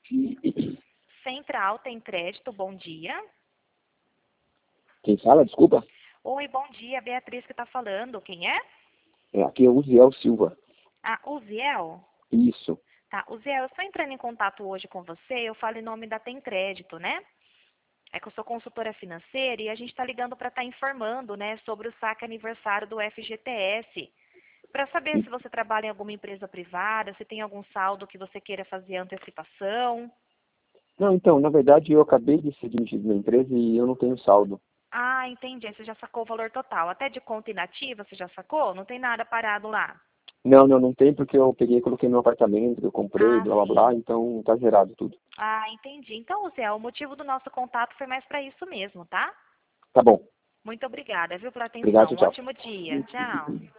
Central tem crédito, bom dia. Quem fala, desculpa? Oi, bom dia, Beatriz que está falando. Quem é? Aqui é o Uziel Silva. Ah, Uziel? Isso. Tá, Uziel, eu estou entrando em contato hoje com você, eu falo em nome da Tem Crédito, né? É que eu sou consultora financeira e a gente está ligando para estar informando, né, sobre o saque aniversário do FGTS. Para saber se você trabalha em alguma empresa privada, se tem algum saldo que você queira fazer antecipação. Não, então, na verdade, eu acabei de ser demitido da empresa e eu não tenho saldo. Ah, entendi. Aí você já sacou o valor total. Até de conta inativa você já sacou? Não tem nada parado lá. Não tem porque eu peguei e coloquei no apartamento que eu comprei, Ah, blá blá blá, sim. então tá zerado tudo. Ah, entendi. Então, Zé, o motivo do nosso contato foi mais para isso mesmo, tá? Tá bom. Muito obrigada, viu, pela Obrigado, atenção. Um tchau. ótimo dia. Tchau.